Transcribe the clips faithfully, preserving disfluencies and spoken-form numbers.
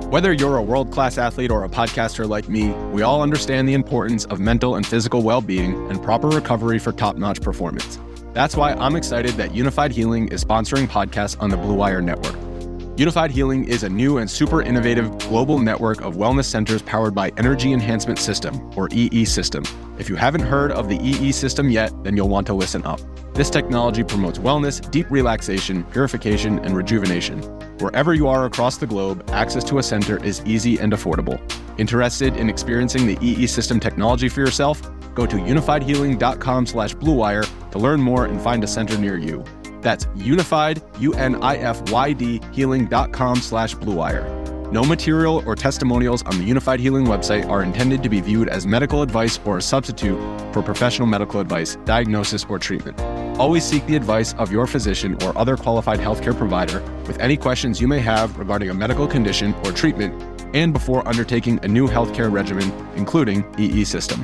Whether you're a world-class athlete or a podcaster like me, we all understand the importance of mental and physical well-being and proper recovery for top-notch performance. That's why I'm excited that Unified Healing is sponsoring podcasts on the Blue Wire Network. Unified Healing is a new and super innovative global network of wellness centers powered by Energy Enhancement System, or E E System. If you haven't heard of the E E System yet, then you'll want to listen up. This technology promotes wellness, deep relaxation, purification, and rejuvenation. Wherever you are across the globe, access to a center is easy and affordable. Interested in experiencing the E E System technology for yourself? Go to unified healing dot com slash blue wire to learn more and find a center near you. That's unified, U N I F Y D, healing dot com slash blue wire. No material or testimonials on the Unified Healing website are intended to be viewed as medical advice or a substitute for professional medical advice, diagnosis, or treatment. Always seek the advice of your physician or other qualified healthcare provider with any questions you may have regarding a medical condition or treatment and before undertaking a new healthcare regimen, including E E System.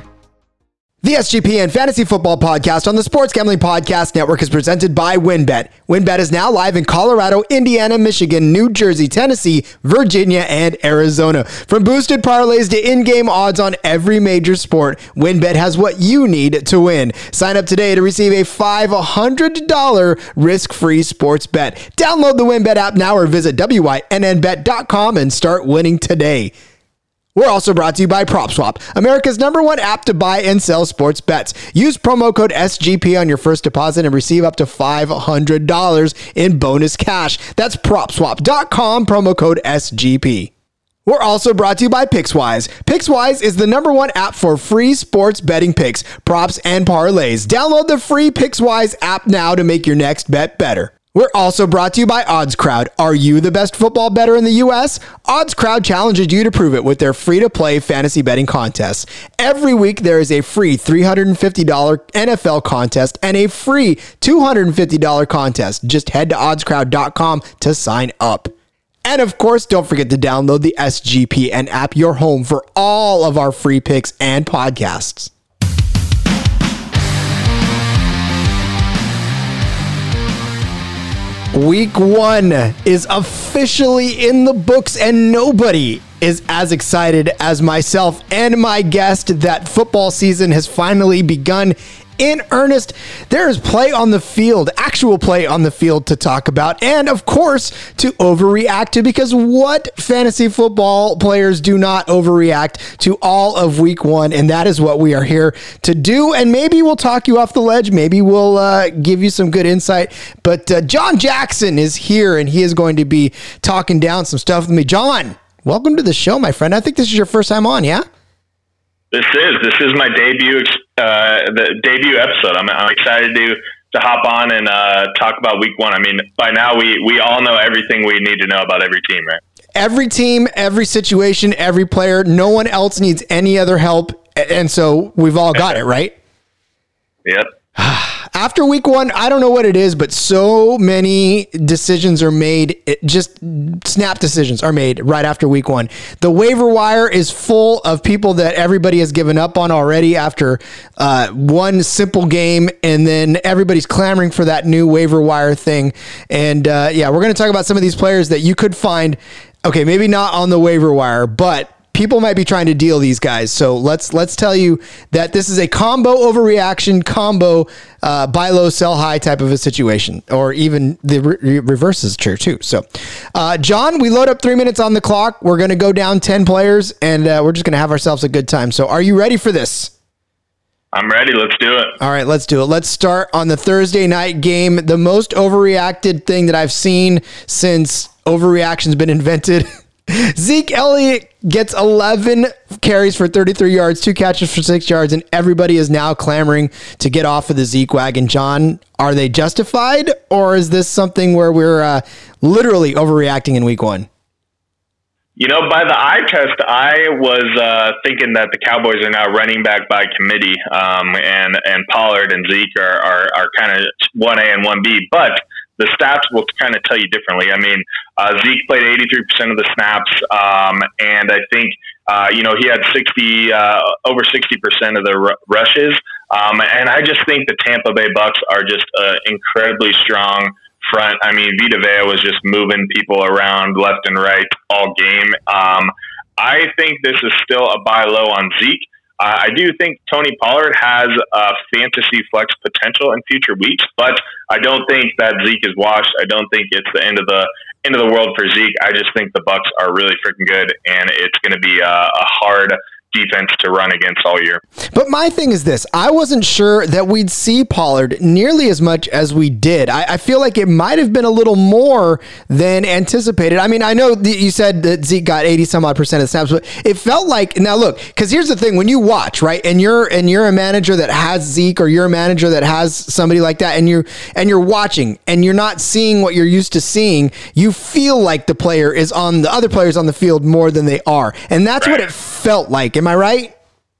The S G P N Fantasy Football Podcast on the Sports Gambling Podcast Network is presented by WynnBET. WynnBET is now live in Colorado, Indiana, Michigan, New Jersey, Tennessee, Virginia, and Arizona. From boosted parlays to in-game odds on every major sport, WynnBET has what you need to win. Sign up today to receive a five hundred dollars risk-free sports bet. Download the WynnBET app now or visit W Y N N bet dot com and start winning today. We're also brought to you by PropSwap, America's number one app to buy and sell sports bets. Use promo code S G P on your first deposit and receive up to five hundred dollars in bonus cash. That's prop swap dot com, promo code S G P. We're also brought to you by Pickswise. Pickswise is the number one app for free sports betting picks, props, and parlays. Download the free Pickswise app now to make your next bet better. We're also brought to you by OddsCrowd. Are you the best football bettor in the U S? OddsCrowd challenges you to prove it with their free-to-play fantasy betting contests. Every week, there is a free three hundred fifty dollars N F L contest and a free two hundred fifty dollars contest. Just head to odds crowd dot com to sign up. And of course, don't forget to download the S G P N app, your home for all of our free picks and podcasts. Week one is officially in the books, and nobody is as excited as myself and my guest that football season has finally begun in earnest. There is play on the field, actual play on the field to talk about, and of course to overreact to, because what fantasy football players do not overreact to all of week one, and that is what we are here to do. And maybe we'll talk you off the ledge, maybe we'll uh, give you some good insight, but uh, John Jackson is here and he is going to be talking down some stuff with me. John, welcome to the show, my friend. I think this is your first time on, yeah? This is this is my debut uh, the debut episode. I'm, I'm excited to to hop on and uh, talk about week one. I mean, by now we we all know everything we need to know about every team, right? Every team, every situation, every player. No one else needs any other help, and so we've all got it, right? Yep. After week one, I don't know what it is, but so many decisions are made. It just snap decisions are made right after week one. The waiver wire is full of people that everybody has given up on already after uh, one simple game, and then everybody's clamoring for that new waiver wire thing. And uh, yeah, we're going to talk about some of these players that you could find. Okay, maybe not on the waiver wire, but people might be trying to deal these guys. So let's let's tell you that this is a combo overreaction, combo uh, buy low, sell high type of a situation, or even the re- reverse is true too. So, uh, John, we load up three minutes on the clock. We're going to go down ten players, and uh, we're just going to have ourselves a good time. So are you ready for this? I'm ready. Let's do it. All right, let's do it. Let's start on the Thursday night game. The most overreacted thing that I've seen since overreaction's been invented. Zeke Elliott gets eleven carries for thirty-three yards, two catches for six yards, and everybody is now clamoring to get off of the Zeke wagon. John, are they justified, or is this something where we're uh, literally overreacting in week one? You know, by the eye test, I was uh, thinking that the Cowboys are now running back by committee, um, and and Pollard and Zeke are are, are kind of one A and one B, but the stats will kind of tell you differently. I mean, uh, Zeke played eighty-three percent of the snaps, um, and I think, uh, you know, he had sixty, uh, over sixty percent of the r- rushes. Um, and I just think the Tampa Bay Bucks are just an incredibly strong front. I mean, Vita Vea was just moving people around left and right all game. Um, I think this is still a buy low on Zeke. Uh, I do think Tony Pollard has uh, fantasy flex potential in future weeks, but I don't think that Zeke is washed. I don't think it's the end of the end of the world for Zeke. I just think the Bucs are really freaking good, and it's going to be a, a hard defense to run against all year. But my thing is this, I wasn't sure that we'd see Pollard nearly as much as we did. I, I feel like it might have been a little more than anticipated. I mean, I know that you said that Zeke got eighty some odd percent of the snaps, but it felt like, now look, because here's the thing, when you watch, right, and you're and you're a manager that has Zeke, or you're a manager that has somebody like that, and you're and you're watching and you're not seeing what you're used to seeing, you feel like the player is on the other players on the field more than they are. And that's right. What it felt like. Am I right?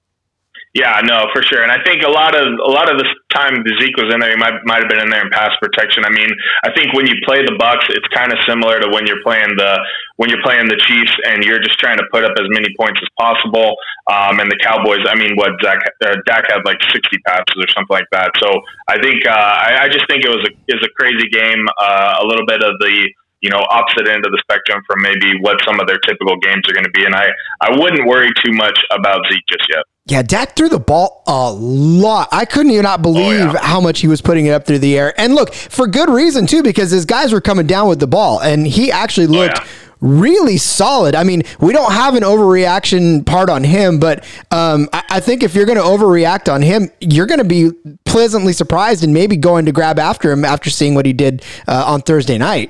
Yeah, no, for sure. And I think a lot of a lot of the time Zeke was in there, he might might have been in there in pass protection. I mean, I think when you play the Bucs, it's kind of similar to when you're playing the when you're playing the Chiefs, and you're just trying to put up as many points as possible. Um, and the Cowboys, I mean, what Zach uh, Dak had like sixty passes or something like that. So I think uh, I, I just think it was a is a crazy game. Uh, a little bit of the you know, opposite end of the spectrum from maybe what some of their typical games are going to be. And I, I wouldn't worry too much about Zeke just yet. Yeah, Dak threw the ball a lot. I couldn't even not believe oh, yeah. how much he was putting it up through the air. And look, for good reason too, because his guys were coming down with the ball, and he actually looked oh, yeah. really solid. I mean, we don't have an overreaction part on him, but um, I, I think if you're going to overreact on him, you're going to be pleasantly surprised and maybe going to grab after him after seeing what he did uh, on Thursday night.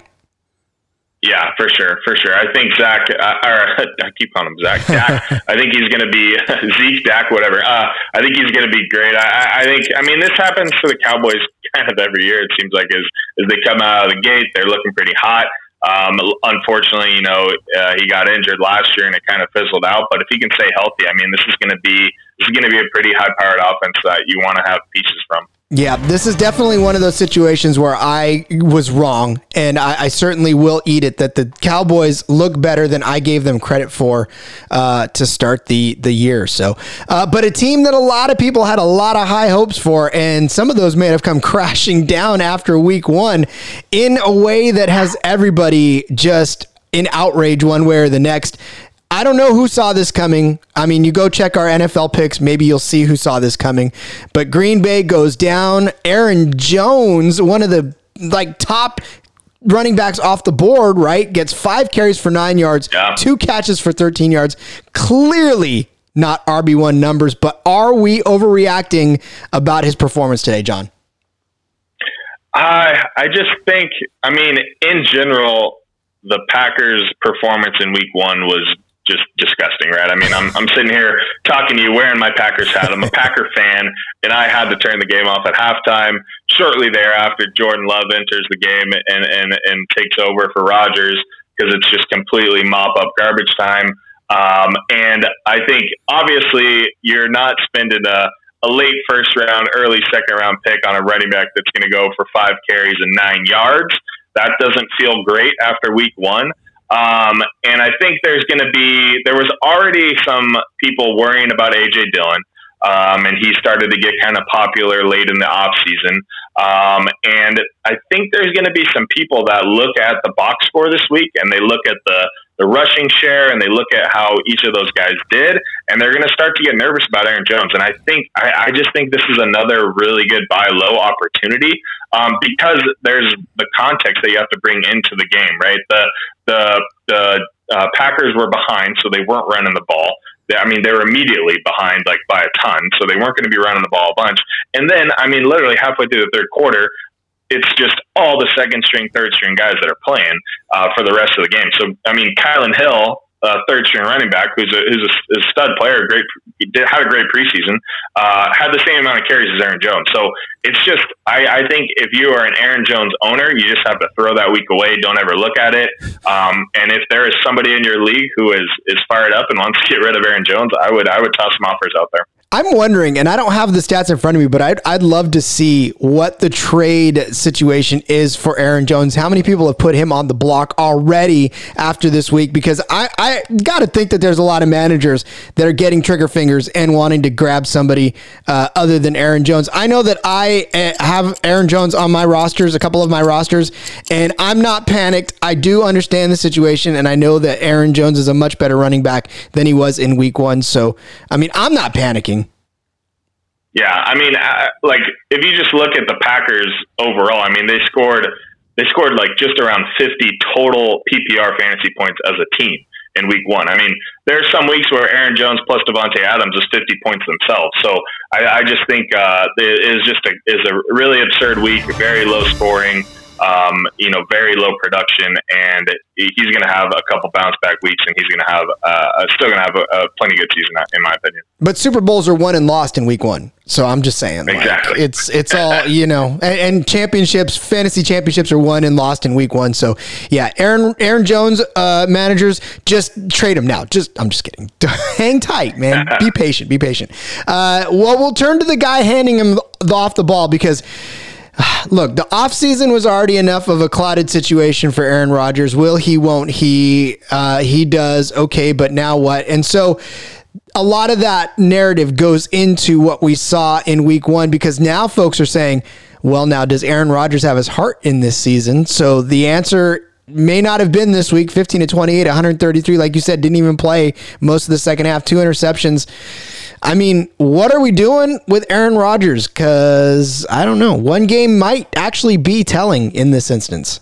Yeah, for sure, for sure. I think Zach, uh, or I keep calling him Zach, Dak, I think he's going to be, Zeke, Dak, whatever. Uh, I think he's going to be great. I, I think, I mean, this happens to the Cowboys kind of every year, it seems like, as, as they come out of the gate, they're looking pretty hot. Um, unfortunately, you know, uh, he got injured last year and it kind of fizzled out, but if he can stay healthy, I mean, this is going to be, this is going to be a pretty high-powered offense that you want to have pieces from. Yeah, this is definitely one of those situations where I was wrong, and I, I certainly will eat it, that the Cowboys look better than I gave them credit for uh, to start the, the year. So, uh, but a team that a lot of people had a lot of high hopes for, and some of those may have come crashing down after week one in a way that has everybody just in outrage one way or the next. I don't know who saw this coming. I mean, you go check our N F L picks. Maybe you'll see who saw this coming. But Green Bay goes down. Aaron Jones, one of the like top running backs off the board, right? Gets five carries for nine yards, yeah. two catches for thirteen yards. Clearly not R B one numbers, but are we overreacting about his performance today, John? I I just think, I mean, in general, the Packers' performance in week one was just disgusting, right? I mean, I'm I'm sitting here talking to you wearing my Packers hat. I'm a Packer fan, and I had to turn the game off at halftime. Shortly thereafter, Jordan Love enters the game and and, and takes over for Rodgers because it's just completely mop-up garbage time. Um, and I think, obviously, you're not spending a, a late first-round, early second-round pick on a running back that's going to go for five carries and nine yards. That doesn't feel great after week one. Um, and I think there's going to be, there was already some people worrying about A J Dillon. Um, and he started to get kind of popular late in the off season. Um, and I think there's going to be some people that look at the box score this week, and they look at the, the rushing share, and they look at how each of those guys did, and they're going to start to get nervous about Aaron Jones. And I think, I, I just think this is another really good buy low opportunity, um, because there's the context that you have to bring into the game, right? The, the, the uh, Packers were behind, so they weren't running the ball. I mean, they were immediately behind, like, by a ton, so they weren't going to be running the ball a bunch. And then, I mean, literally halfway through the third quarter, it's just all the second-string, third-string guys that are playing uh, for the rest of the game. So, I mean, Kylan Hill, uh, third-string running back, who's a who's a, a stud player, great, did, had a great preseason, uh, had the same amount of carries as Aaron Jones. So it's just, I, I think if you are an Aaron Jones owner, you just have to throw that week away. Don't ever look at it. Um, and if there is somebody in your league who is is fired up and wants to get rid of Aaron Jones, I would I would toss some offers out there. I'm wondering, and I don't have the stats in front of me, but I'd, I'd love to see what the trade situation is for Aaron Jones. How many people have put him on the block already after this week? Because I, I got to think that there's a lot of managers that are getting trigger fingers and wanting to grab somebody uh, other than Aaron Jones. I know that I uh, have Aaron Jones on my rosters, a couple of my rosters, and I'm not panicked. I do understand the situation, and I know that Aaron Jones is a much better running back than he was in week one. So, I mean, I'm not panicking. Yeah, I mean, uh, like if you just look at the Packers overall, I mean, they scored they scored like just around fifty total P P R fantasy points as a team in week one. I mean, there are some weeks where Aaron Jones plus Devontae Adams is fifty points themselves. So I, I just think uh, it is just a is a really absurd week, very low scoring. Um, you know, very low production, and he's going to have a couple bounce back weeks, and he's going to have uh, still going to have a, a plenty good season, in my opinion. But Super Bowls are won and lost in week one, so I'm just saying, exactly. Like, it's it's all you know, and, and championships, fantasy championships are won and lost in week one. So yeah, Aaron Aaron Jones uh, managers, just trade him now. Just I'm just kidding. Hang tight, man. Be patient. Be patient. Uh, well, we'll turn to the guy handing him the, off the ball because. Look, the offseason was already enough of a clouded situation for Aaron Rodgers. Will he, won't he? Uh, he does. Okay, but now what? And so a lot of that narrative goes into what we saw in week one because now folks are saying, well, now does Aaron Rodgers have his heart in this season? So the answer may not have been this week. fifteen to twenty-eight, one thirty-three, like you said, didn't even play most of the second half, two interceptions. I mean, what are we doing with Aaron Rodgers? Because, I don't know, one game might actually be telling in this instance.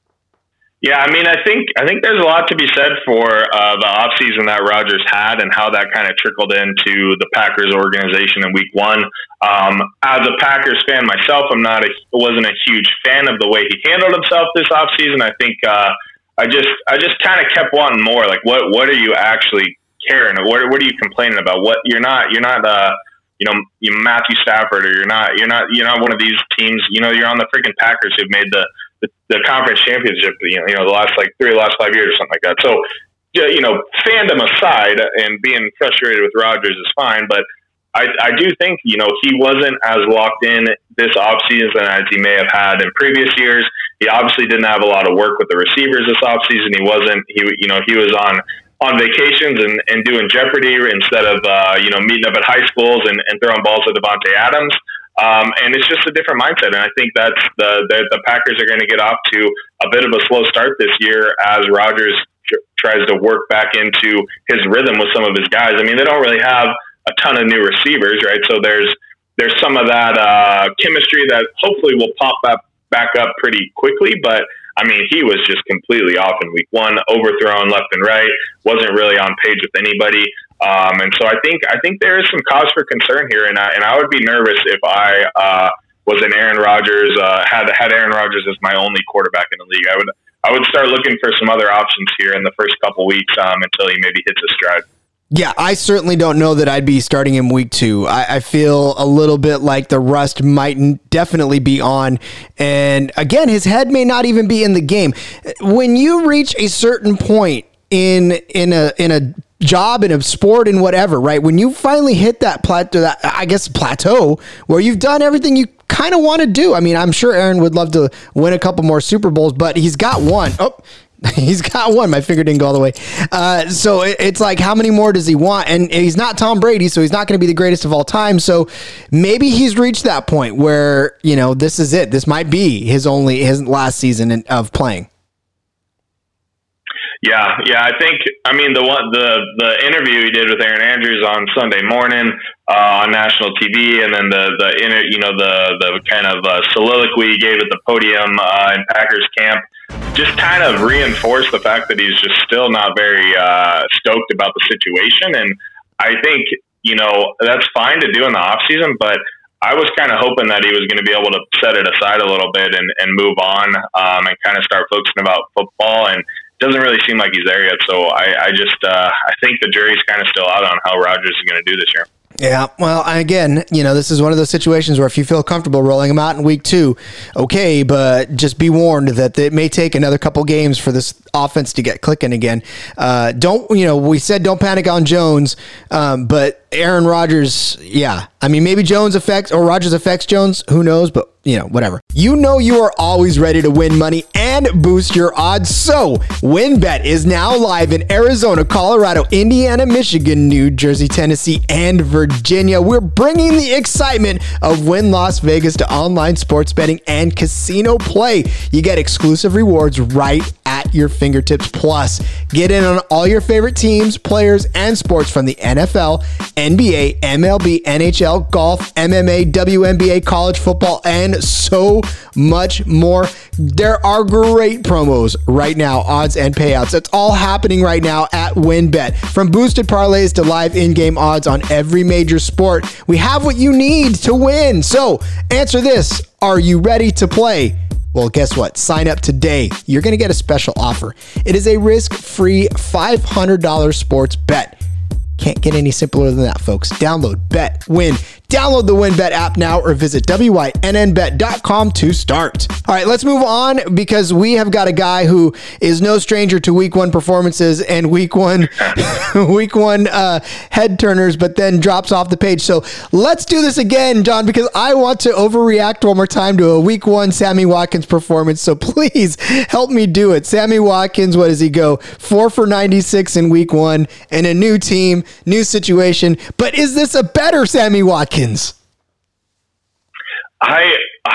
Yeah, I mean, I think I think there's a lot to be said for uh, the offseason that Rodgers had and how that kind of trickled into the Packers organization in week one. Um, as a Packers fan myself, I'm not a, wasn't a huge fan of the way he handled himself this offseason. I think uh, I just I just kind of kept wanting more. Like, what what are you actually caring? What what are you complaining about? What you're not you're not uh you know you Matthew Stafford, or you're not you're not you're not one of these teams. You know, you're on the freaking Packers who've made the, the the conference championship. You know, you know the last like three last five years or something like that. So you know, fandom aside, and being frustrated with Rodgers is fine, but I I do think you know he wasn't as locked in this offseason as he may have had in previous years. He obviously didn't have a lot of work with the receivers this offseason. He wasn't he you know he was on. on vacations and, and doing Jeopardy instead of, uh, you know, meeting up at high schools and, and throwing balls at Devontae Adams. Um, and it's just a different mindset. And I think that's the, the, the Packers are going to get off to a bit of a slow start this year as Rodgers tr- tries to work back into his rhythm with some of his guys. I mean, they don't really have a ton of new receivers, right? So there's, there's some of that uh, chemistry that hopefully will pop up, back up pretty quickly, but I mean, he was just completely off in week one, overthrown left and right, wasn't really on page with anybody. Um, and so I think I think there is some cause for concern here, and I, and I would be nervous if I uh, was an Aaron Rodgers, uh, had had Aaron Rodgers as my only quarterback in the league. I would I would start looking for some other options here in the first couple weeks um, until he maybe hits his stride. Yeah, I certainly don't know that I'd be starting him week two. I, I feel a little bit like the rust might definitely be on. And again, his head may not even be in the game. When you reach a certain point in in a in a job, in a sport, in whatever, right? When you finally hit that plateau, that I guess plateau, where you've done everything you kind of want to do. I mean, I'm sure Aaron would love to win a couple more Super Bowls, but he's got one. Oh, he's got one. My finger didn't go all the way. Uh, so it, it's like, how many more does he want? And he's not Tom Brady, so he's not going to be the greatest of all time. So maybe he's reached that point where, you know, this is it. This might be his only, his last season in, of playing. Yeah, yeah, I think, I mean, the one, the the interview he did with Aaron Andrews on Sunday morning uh, on national T V, and then the the inter, you know the the kind of uh, soliloquy he gave at the podium uh, in Packers camp, just kind of reinforced the fact that he's just still not very uh, stoked about the situation. And I think, you know, that's fine to do in the off season, but I was kind of hoping that he was going to be able to set it aside a little bit and, and move on um, and kind of start focusing about football. And doesn't really seem like he's there yet. So I, I just, uh, I think the jury's kind of still out on how Rodgers is going to do this year. Yeah, well, again, you know, this is one of those situations where if you feel comfortable rolling him out in week two, okay, but just be warned that it may take another couple games for this offense to get clicking again. Uh, don't, you know, we said don't panic on Jones, um, but Aaron Rodgers, yeah. I mean, maybe Jones affects, or Rodgers affects Jones. Who knows? But, you know, whatever. You know you are always ready to win money and boost your odds. So, WynnBET is now live in Arizona, Colorado, Indiana, Michigan, New Jersey, Tennessee, and Virginia. We're bringing the excitement of Wynn Las Vegas to online sports betting and casino play. You get exclusive rewards right at your fingertips. Plus, get in on all your favorite teams, players, and sports from the N F L, N B A, M L B, N H L, golf, M M A, W N B A, college football, and so much more. There are great promos right now, odds and payouts. It's all happening right now at WynnBET. From boosted parlays to live in-game odds on every major sport, we have what you need to win. So answer this. Are you ready to play? Well, guess what? Sign up today. You're going to get a special offer. It is a risk-free five hundred dollars sports bet. Can't get any simpler than that, folks. Download Bet Win. Download the WynnBET app now or visit W Y N N bet dot com to start. All right, let's move on because we have got a guy who is no stranger to week one performances and week one week one uh, head turners, but then drops off the page. So let's do this again, John, because I want to overreact one more time to a week one Sammy Watkins performance. So please help me do it. Sammy Watkins, what does he go? Four for ninety-six in week one and a new team, new situation. But is this a better Sammy Watkins? I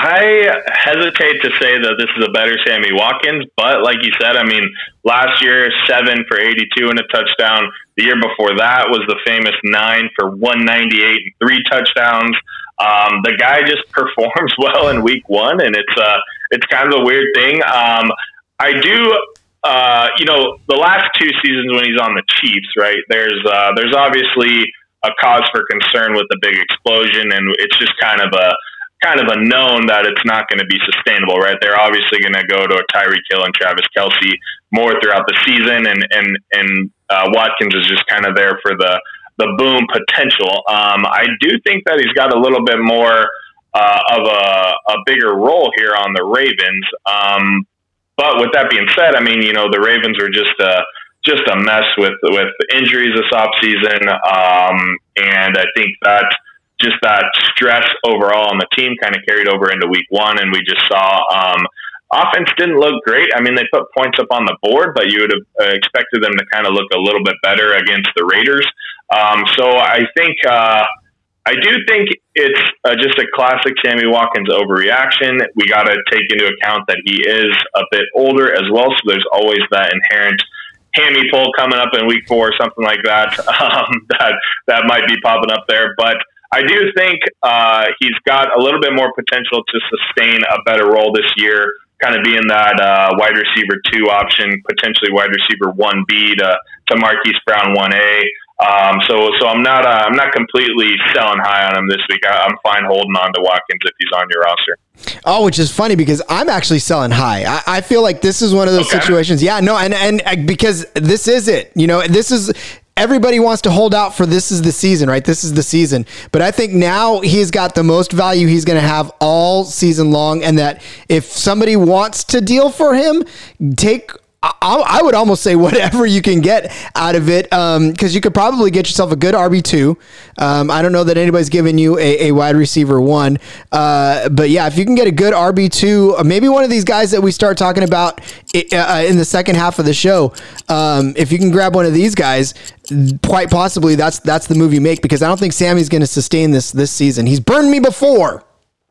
I hesitate to say that this is a better Sammy Watkins, but like you said, I mean, last year, seven for eighty-two and a touchdown. The year before that was the famous nine for one ninety-eight and three touchdowns. Um, the guy just performs well in week one, and it's uh, it's kind of a weird thing. Um, I do, uh, you know, the last two seasons when he's on the Chiefs, right, there's uh, there's obviously a cause for concern with the big explosion, and it's just kind of a kind of a known that it's not going to be sustainable, right? They're obviously going to go to a Tyreek Hill and Travis Kelce more throughout the season, and and and uh, Watkins is just kind of there for the the boom potential. Um, I do think that he's got a little bit more uh, of a, a bigger role here on the Ravens. Um, but with that being said, I mean, you know, the Ravens are just a just a mess with with injuries this offseason, um, and I think that just that stress overall on the team kind of carried over into week one, and we just saw um, offense didn't look great. I mean, they put points up on the board, but you would have uh, expected them to kind of look a little bit better against the Raiders. Um, so I think uh, I do think it's uh, just a classic Sammy Watkins overreaction. We got to take into account that he is a bit older as well, so there's always that inherent hammy pull coming up in week four or something like that um, that that might be popping up there, but I do think uh, he's got a little bit more potential to sustain a better role this year, kind of being that uh, wide receiver two option, potentially wide receiver one B to, to Marquise Brown one A. Um, so, so I'm not uh, I'm not completely selling high on him this week. I, I'm fine holding on to Watkins if he's on your roster. Oh, which is funny because I'm actually selling high. I, I feel like this is one of those okay. situations. Yeah, no, and and because this is it. You know, this is. Everybody wants to hold out for this is the season, right? This is the season. But I think now he's got the most value he's going to have all season long. And that if somebody wants to deal for him, take, I, I would almost say whatever you can get out of it. Um, cause you could probably get yourself a good R B two. Um, I don't know that anybody's giving you a, a wide receiver one. Uh, but yeah, if you can get a good R B two, maybe one of these guys that we start talking about uh, in the second half of the show. Um, if you can grab one of these guys, quite possibly that's that's the move you make, because I don't think Sammy's going to sustain this this season. He's burned me before.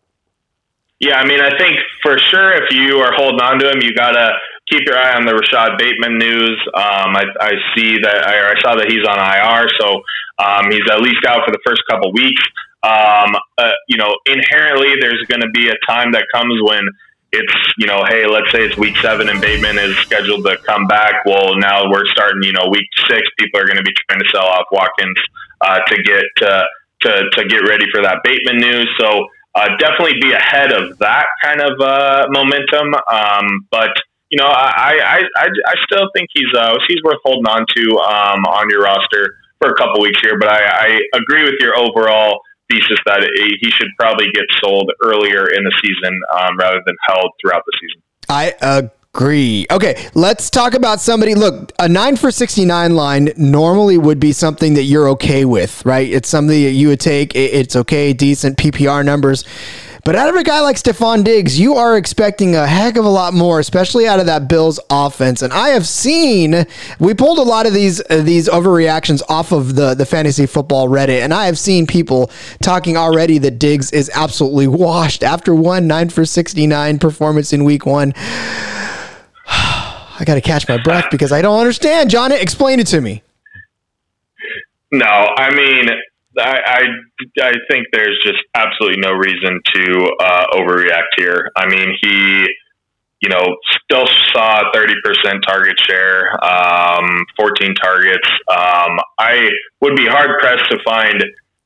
Yeah, I mean, I think for sure if you are holding on to him, you got to keep your eye on the Rashad Bateman news. Um, I, I see that I, I saw that he's on I R, so um, he's at least out for the first couple weeks. Um, uh, you know, inherently there's going to be a time that comes when it's, you know, hey, let's say it's week seven and Bateman is scheduled to come back. Well, now we're starting, you know, week six. People are going to be trying to sell off Watkins uh, to get uh, to to get ready for that Bateman news. So uh, definitely be ahead of that kind of uh, momentum. Um, but you know, I, I I I still think he's uh, he's worth holding on to um, on your roster for a couple weeks here. But I, I agree with your overall thesis that he should probably get sold earlier in the season um, rather than held throughout the season. I Agree. Okay, let's talk about somebody. Look, a nine for sixty-nine line normally would be something that you're okay with, right? It's something that you would take. It's okay, decent P P R numbers. But out of a guy like Stefon Diggs, you are expecting a heck of a lot more, especially out of that Bills offense. And I have seen, we pulled a lot of these uh, these overreactions off of the, the fantasy football Reddit, and I have seen people talking already that Diggs is absolutely washed after one nine for sixty-nine performance in week one. I got to catch my breath because I don't understand. John, explain it to me. No, I mean, I, I, I think there's just absolutely no reason to uh, overreact here. I mean, he, you know, still saw thirty percent target share, um, fourteen targets. Um, I would be hard pressed to find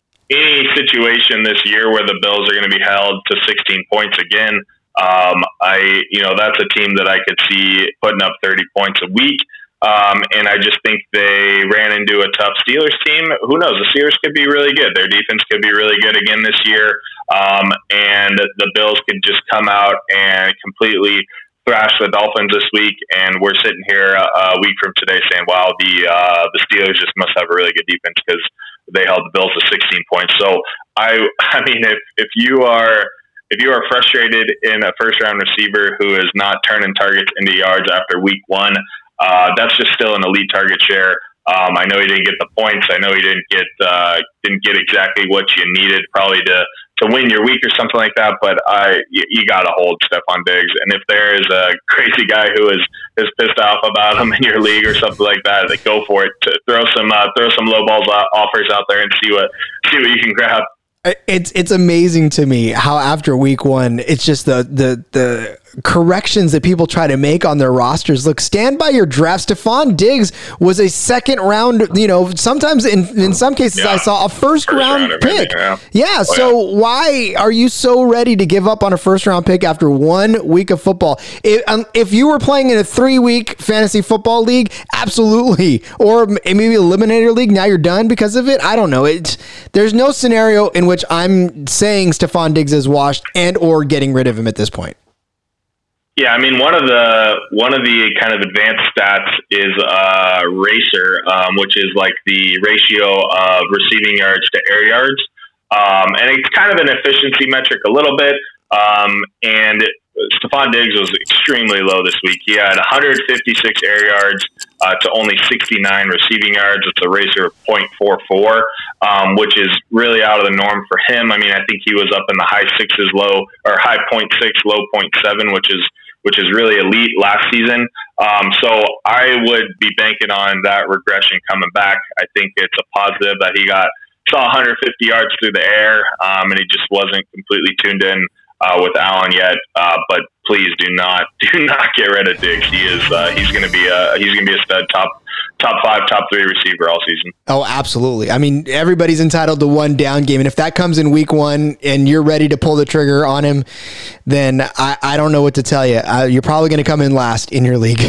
any situation this year where the Bills are going to be held to sixteen points again. Um, I, you know, that's a team that I could see putting up thirty points a week. Um, and I just think they ran into a tough Steelers team. Who knows? The Steelers could be really good. Their defense could be really good again this year. Um, and the Bills could just come out and completely thrash the Dolphins this week. And we're sitting here a week from today saying, wow, the, uh, the Steelers just must have a really good defense because they held the Bills to sixteen points. So I, I mean, if, if you are, If you are frustrated in a first-round receiver who is not turning targets into yards after week one, uh, that's just still an elite target share. Um, I know he didn't get the points. I know he didn't get uh, didn't get exactly what you needed probably to, to win your week or something like that. But I you, you got to hold Stefon Diggs. And if there is a crazy guy who is, is pissed off about him in your league or something like that, then go for it. To throw some uh, throw some low balls offers out there and see what see what you can grab. It's it's amazing to me how after week one, it's just the the the corrections that people try to make on their rosters. Look, stand by your draft. Stefon Diggs was a second round, you know, sometimes in, in some cases yeah. I saw a first, first round pick. Maybe, yeah. yeah oh, so yeah. why are you so ready to give up on a first round pick after one week of football? If, um, if you were playing in a three week fantasy football league, absolutely. Or maybe eliminator league, now you're done because of it. I don't know. It, there's no scenario in which I'm saying Stefon Diggs is washed and or getting rid of him at this point. Yeah, I mean, one of the one of the kind of advanced stats is uh, Racer, um, which is like the ratio of receiving yards to air yards, um, and it's kind of an efficiency metric a little bit. Um, and Stefon Diggs was extremely low this week. He had one hundred fifty-six air yards uh, to only sixty-nine receiving yards. It's a ratio of zero point four four, um, which is really out of the norm for him. I mean, I think he was up in the high sixes, low or high point six, low point seven, which is which is really elite last season. Um, so I would be banking on that regression coming back. I think it's a positive that he got saw one hundred fifty yards through the air, um, and he just wasn't completely tuned in uh, with Allen yet. Uh, but please do not do not get rid of Diggs. He is uh, he's going to be a he's going to be a stud top. top five, top three receiver all season. Oh, absolutely. I mean, everybody's entitled to one down game. And if that comes in week one and you're ready to pull the trigger on him, then I, I don't know what to tell you. Uh, you're probably going to come in last in your league.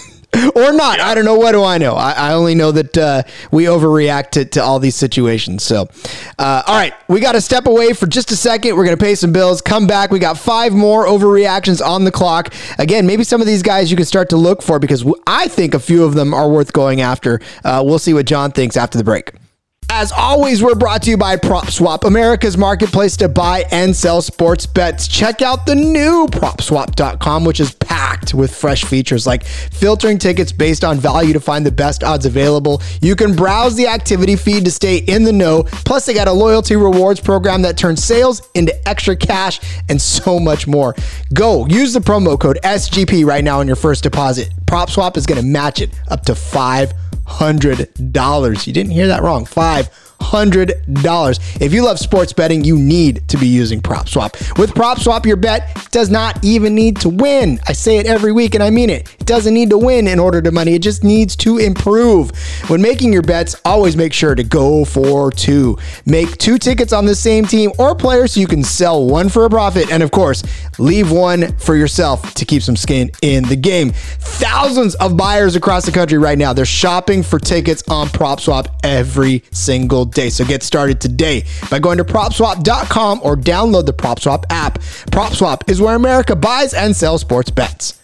Or not. Yeah. I don't know. What do I know? I, I only know that uh, we overreact to, to all these situations. So, uh, all right, we got to step away for just a second. We're going to pay some bills, come back. We got five more overreactions on the clock. Again, maybe some of these guys you can start to look for because I think a few of them are worth going after. Uh, we'll see what John thinks after the break. As always, we're brought to you by PropSwap, America's marketplace to buy and sell sports bets. Check out the new prop swap dot com, which is packed with fresh features like filtering tickets based on value to find the best odds available. You can browse the activity feed to stay in the know. Plus, they got a loyalty rewards program that turns sales into extra cash and so much more. Go use the promo code S G P right now on your first deposit. PropSwap is going to match it up to five hundred dollars. You didn't hear that wrong. five hundred dollars. If you love sports betting, you need to be using PropSwap. With PropSwap, your bet does not even need to win. I say it every week and I mean it. It doesn't need to win in order to money. It just needs to improve. When making your bets, always make sure to go for two. Make two tickets on the same team or player so you can sell one for a profit. And of course, leave one for yourself to keep some skin in the game. Thousands of buyers across the country right now, they're shopping for tickets on PropSwap every single day. So get started today by going to prop swap dot com or download the PropSwap app. PropSwap is where America buys and sells sports bets.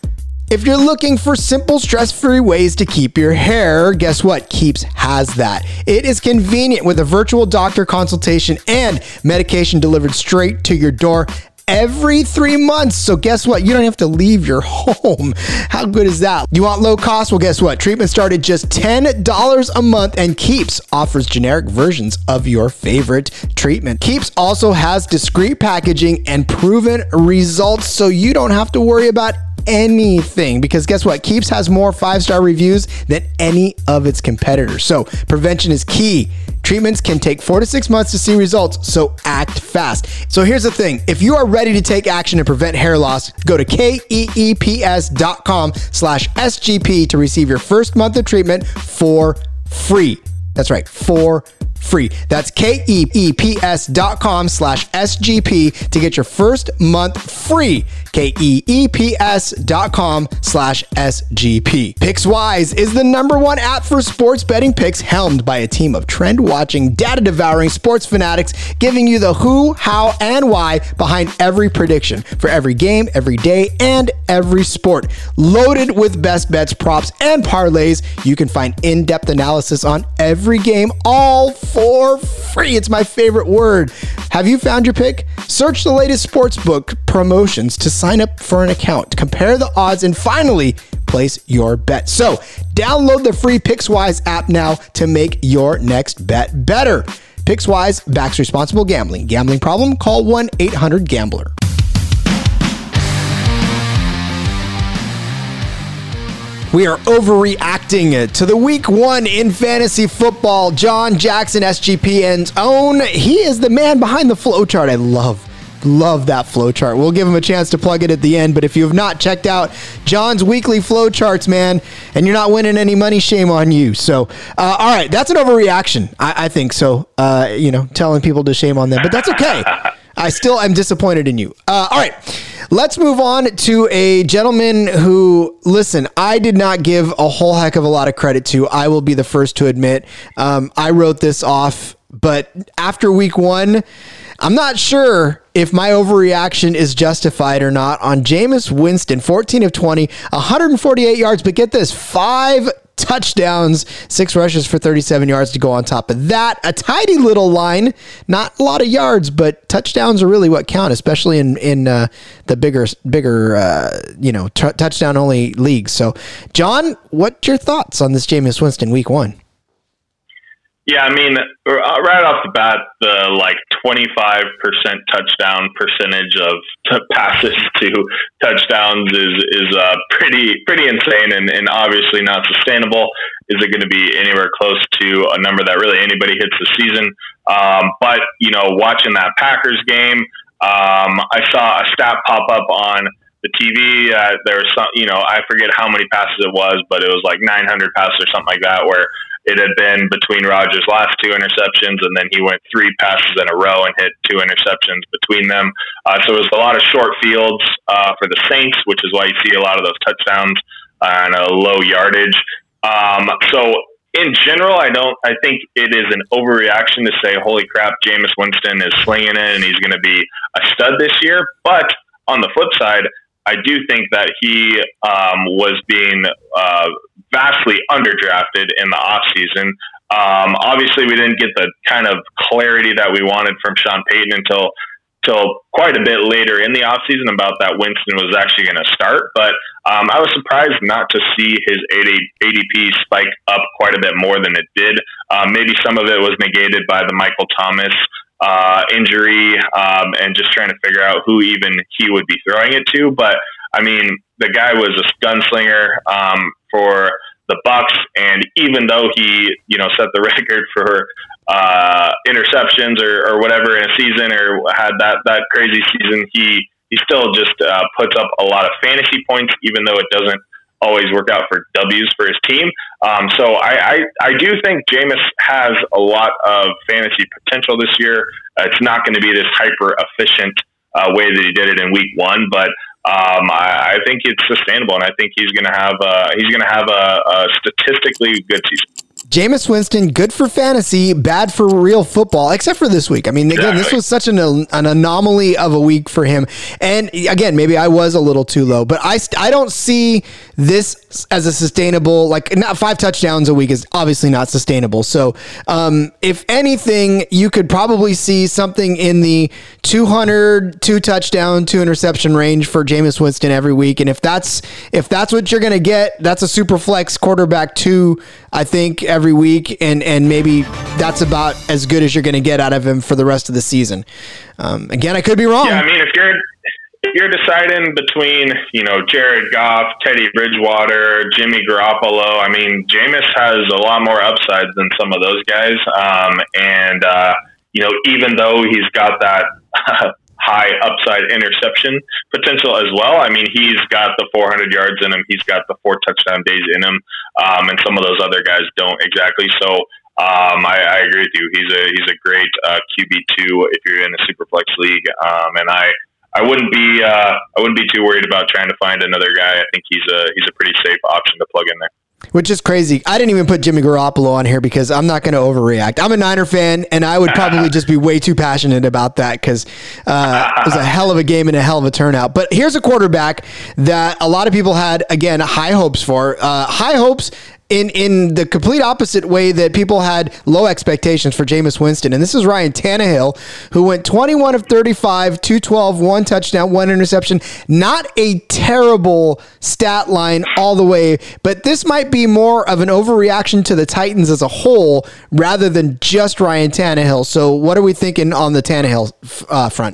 If you're looking for simple, stress-free ways to keep your hair, guess what? Keeps has that. It is convenient with a virtual doctor consultation and medication delivered straight to your door every three months. So guess what? You don't have to leave your home. How good is that? You want low cost? Well, guess what? Treatment started just ten dollars a month, and Keeps offers generic versions of your favorite treatment. Keeps also has discreet packaging and proven results, so you don't have to worry about anything, because guess what? Keeps has more five-star reviews than any of its competitors. So prevention is key. Treatments can take four to six months to see results, so act fast. So here's the thing. If you are ready to take action and prevent hair loss, go to keeps.com slash SGP to receive your first month of treatment for free. That's right, for free. That's keeps.com slash SGP to get your first month free. keeps.com slash SGP. PicksWise is the number one app for sports betting picks, helmed by a team of trend-watching, data-devouring sports fanatics, giving you the who, how, and why behind every prediction for every game, every day, and every sport. Loaded with best bets, props, and parlays, you can find in-depth analysis on every game, all for free. It's my favorite word. Have you found your pick? Search the latest sportsbook promotions to sign up for an account, compare the odds, and finally place your bet. So download the free PicksWise app now to make your next bet better. PicksWise backs responsible gambling. Gambling problem? Call one eight hundred gambler. We are overreacting to the week one in fantasy football. John Jackson, S G P N's own. He is the man behind the flowchart. I love, love that flowchart. We'll give him a chance to plug it at the end. But if you have not checked out John's weekly flowcharts, man, and you're not winning any money, shame on you. So, uh, all right, that's an overreaction. I, I think so. Uh, you know, telling people to shame on them, but that's okay. I still am disappointed in you. Uh, all right, let's move on to a gentleman who, listen, I did not give a whole heck of a lot of credit to. I will be the first to admit. Um, I wrote this off, but after week one, I'm not sure if my overreaction is justified or not on Jameis Winston, fourteen of twenty, one hundred forty-eight yards, but get this, five touchdowns, six rushes for thirty-seven yards to go on top of that. A tidy little line, not a lot of yards, but touchdowns are really what count, especially in in uh, the bigger bigger uh, you know t- touchdown only leagues. So, John, what's your thoughts on this Jameis Winston week one? Yeah, I mean, right off the bat, the like twenty-five percent touchdown percentage of t- passes to touchdowns is is uh, pretty pretty insane and, and obviously not sustainable. Is it going to be anywhere close to a number that really anybody hits this season? Um, but, you know, watching that Packers game, um, I saw a stat pop up on the T V. Uh, there was some, you know, I forget how many passes it was, but it was like nine hundred passes or something like that, where it had been between Rodgers' last two interceptions, and then he went three passes in a row and hit two interceptions between them. Uh, so it was a lot of short fields uh, for the Saints, which is why you see a lot of those touchdowns and a low yardage. Um, so in general, I don't. I think it is an overreaction to say, "Holy crap, Jameis Winston is slinging it and he's going to be a stud this year." But on the flip side, I do think that he um, was being uh, vastly underdrafted in the offseason. Um, obviously, we didn't get the kind of clarity that we wanted from Sean Payton until till quite a bit later in the offseason about that Winston was actually going to start. But um, I was surprised not to see his A D P spike up quite a bit more than it did. Um, maybe some of it was negated by the Michael Thomas uh, injury um, and just trying to figure out who even he would be throwing it to. But I mean, the guy was a gunslinger um, for the Bucs, and even though he, you know, set the record for uh, interceptions or, or whatever in a season, or had that, that crazy season, he he still just uh, puts up a lot of fantasy points, even though it doesn't always work out for W's for his team. Um, so I, I, I do think Jameis has a lot of fantasy potential this year. Uh, it's not going to be this hyper efficient uh, way that he did it in week one, but um, I, I think it's sustainable, and I think he's going to have a, he's going to have a, a statistically good season. Jameis Winston, good for fantasy, bad for real football, except for this week. I mean, again, this was such an, an anomaly of a week for him. And again, maybe I was a little too low, but I, I don't see this as a sustainable, like not five touchdowns a week is obviously not sustainable. So um, if anything, you could probably see something in the two hundred, two touchdown, two interception range for Jameis Winston every week. And if that's, if that's what you're going to get, that's a super flex quarterback two, I think, every week, and and maybe that's about as good as you're going to get out of him for the rest of the season. Um, again, I could be wrong. Yeah, I mean, if you're if you're deciding between, you know, Jared Goff, Teddy Bridgewater, Jimmy Garoppolo, I mean, Jameis has a lot more upside than some of those guys. Um, and uh, you know, even though he's got that high upside interception potential as well. I mean, he's got the four hundred yards in him. He's got the four touchdown days in him. Um, and some of those other guys don't exactly. So um, I, I agree with you. He's a, he's a great uh, Q B two if you're in a super flex league. Um, and I, I wouldn't be, uh, I wouldn't be too worried about trying to find another guy. I think he's a, he's a pretty safe option to plug in there. Which is crazy. I didn't even put Jimmy Garoppolo on here because I'm not going to overreact. I'm a Niner fan, and I would probably just be way too passionate about that because uh, it was a hell of a game and a hell of a turnout. But here's a quarterback that a lot of people had, again, high hopes for. Uh, high hopes in in the complete opposite way that people had low expectations for Jameis Winston. And this is Ryan Tannehill, who went twenty-one of thirty-five, two twelve, one touchdown, one interception. Not a terrible stat line all the way, but this might be more of an overreaction to the Titans as a whole rather than just Ryan Tannehill. So what are we thinking on the Tannehill uh, front?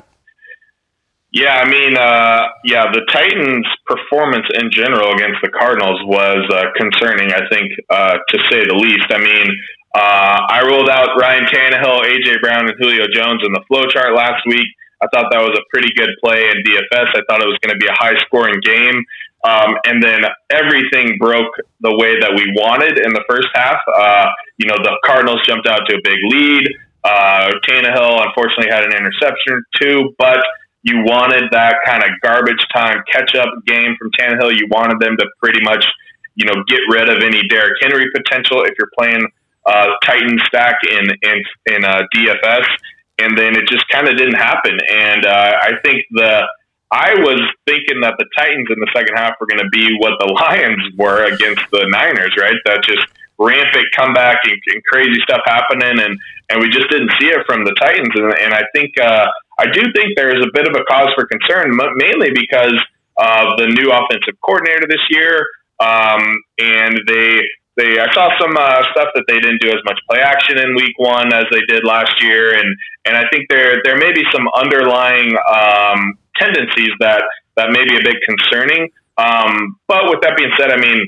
Yeah, I mean, uh, yeah, the Titans' performance in general against the Cardinals was uh, concerning, I think, uh, to say the least. I mean, uh, I ruled out Ryan Tannehill, A J Brown, and Julio Jones in the flow chart last week. I thought that was a pretty good play in D F S. I thought it was going to be a high-scoring game. Um, and then everything broke the way that we wanted in the first half. Uh, you know, the Cardinals jumped out to a big lead. Uh, Tannehill, unfortunately, had an interception too, but you wanted that kind of garbage time catch-up game from Tannehill. You wanted them to pretty much, you know, get rid of any Derrick Henry potential if you're playing uh, Titan stack in in in uh, D F S, and then it just kind of didn't happen. And uh, I think the I was thinking that the Titans in the second half were going to be what the Lions were against the Niners, right? That just rampant comeback and, and crazy stuff happening, and and we just didn't see it from the Titans. And, and I think. Uh, I do think there is a bit of a cause for concern, mainly because of the new offensive coordinator this year. Um, and they, they, I saw some uh, stuff that they didn't do as much play action in week one as they did last year. And, and I think there, there may be some underlying um, tendencies that, that may be a bit concerning. Um, but with that being said, I mean,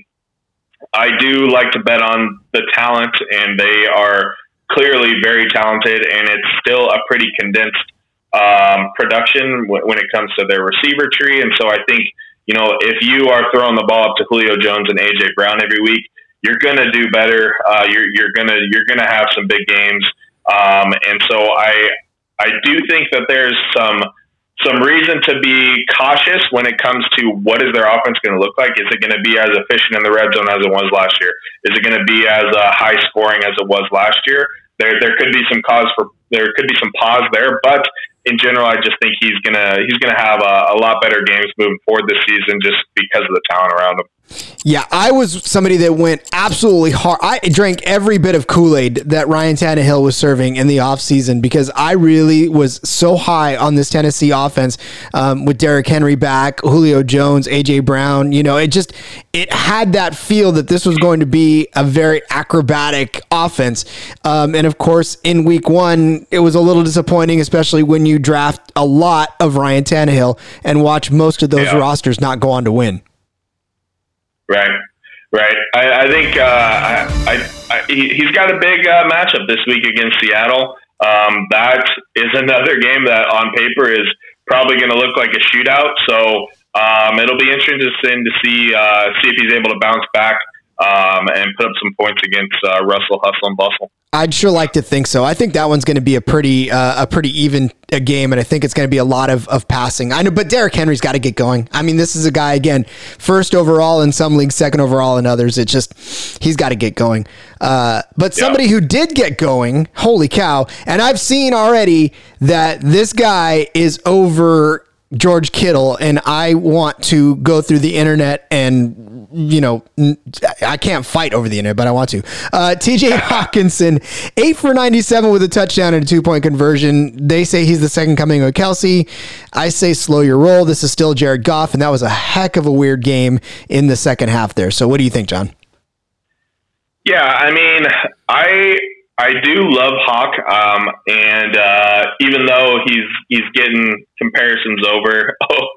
I do like to bet on the talent, and they are clearly very talented, and it's still a pretty condensed um, production w- when it comes to their receiver tree. And so I think, you know, if you are throwing the ball up to Julio Jones and A J Brown every week, you're going to do better. Uh, you're, you're going to, you're going to have some big games. Um, and so I, I do think that there's some, some reason to be cautious when it comes to what is their offense going to look like. Is it going to be as efficient in the red zone as it was last year? Is it going to be as uh, high scoring as it was last year? There, there could be some cause for, there could be some pause there, but in general, I just think he's gonna he's gonna have a, a lot better games moving forward this season just because of the talent around him. Yeah, I was somebody that went absolutely hard. I drank every bit of Kool-Aid that Ryan Tannehill was serving in the offseason because I really was so high on this Tennessee offense um, with Derrick Henry back, Julio Jones, A J Brown. You know, it just it had that feel that this was going to be a very acrobatic offense. Um, and of course, in week one, it was a little disappointing, especially when you draft a lot of Ryan Tannehill and watch most of those yeah. rosters not go on to win. Right, right. I, I think uh, I, I, I, he, he's got a big uh, matchup this week against Seattle. Um, that is another game that on paper is probably going to look like a shootout. So um, it'll be interesting to see uh, see if he's able to bounce back um, and put up some points against uh, Russell Hustle and Bustle. I'd sure like to think so. I think that one's going to be a pretty uh, a pretty even a game, and I think it's going to be a lot of, of passing. I know, but Derrick Henry's got to get going. I mean, this is a guy, again, first overall in some leagues, second overall in others. It just, he's got to get going. Uh, but somebody yeah. who did get going, holy cow, and I've seen already that this guy is over George Kittle, and I want to go through the internet and, you know, I can't fight over the internet, but I want to. Uh, T J Hawkinson, eight for ninety-seven with a touchdown and a two-point conversion. They say he's the second coming of Kelsey. I say slow your roll. This is still Jared Goff, and that was a heck of a weird game in the second half there. So what do you think, John? Yeah, I mean, I... I do love Hawk, um, and uh, even though he's he's getting comparisons over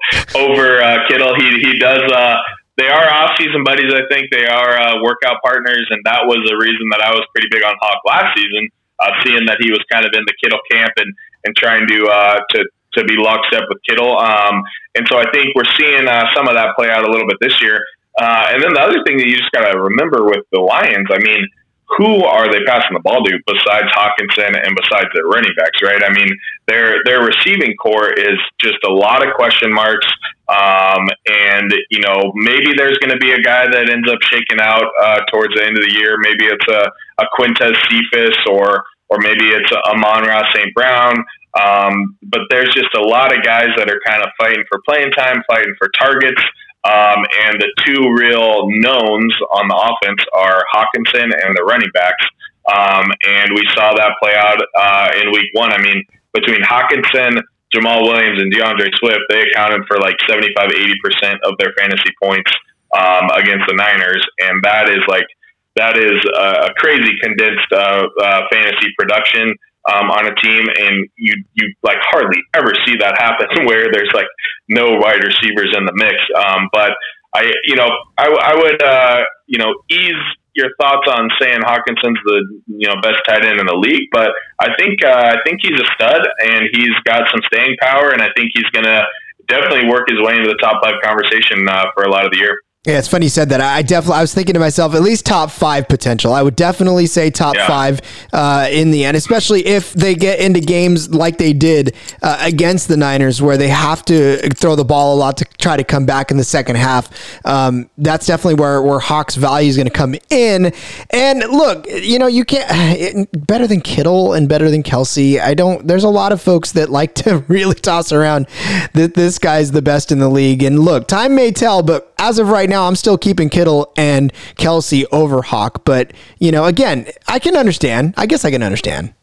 over uh, Kittle, he he does. Uh, they are off-season buddies. I think they are uh, workout partners, and that was the reason that I was pretty big on Hawk last season, uh, seeing that he was kind of in the Kittle camp and and trying to uh, to to be lockstep with Kittle. Um, and so I think we're seeing uh, some of that play out a little bit this year. Uh, and then the other thing that you just got to remember with the Lions, I mean, who are they passing the ball to besides Hawkinson and besides their running backs, right? I mean, their their receiving core is just a lot of question marks. Um, and, you know, maybe there's going to be a guy that ends up shaking out uh, towards the end of the year. Maybe it's a, a Quintez Cephas or or maybe it's a Amon-Ra Saint Brown. Um, but there's just a lot of guys that are kind of fighting for playing time, fighting for targets. Um, and the two real knowns on the offense are Hawkinson and the running backs. Um, and we saw that play out uh, in week one. I mean, between Hawkinson, Jamal Williams, and DeAndre Swift, they accounted for like seventy-five, eighty percent of their fantasy points um, against the Niners. And that is like, that is a crazy condensed uh, uh, fantasy production Um, on a team, and you you like hardly ever see that happen where there's like no wide receivers in the mix. Um, but I, you know, I, I would uh, you know ease your thoughts on saying Hawkinson's the you know best tight end in the league, but I think uh, I think he's a stud and he's got some staying power, and I think he's gonna definitely work his way into the top five conversation uh, for a lot of the year. Yeah, it's funny you said that. I definitely, I was thinking to myself, at least top five potential. I would definitely say top yeah. five uh, in the end, especially if they get into games like they did uh, against the Niners, where they have to throw the ball a lot to try to come back in the second half. Um, that's definitely where, where Hawk's value is going to come in. And look, you know, you can't, it, better than Kittle and better than Kelsey. I don't, there's a lot of folks that like to really toss around that this guy's the best in the league. And look, time may tell, but as of right now, I'm still keeping Kittle and Kelsey over Hawk. But, you know, again, I can understand. I guess I can understand.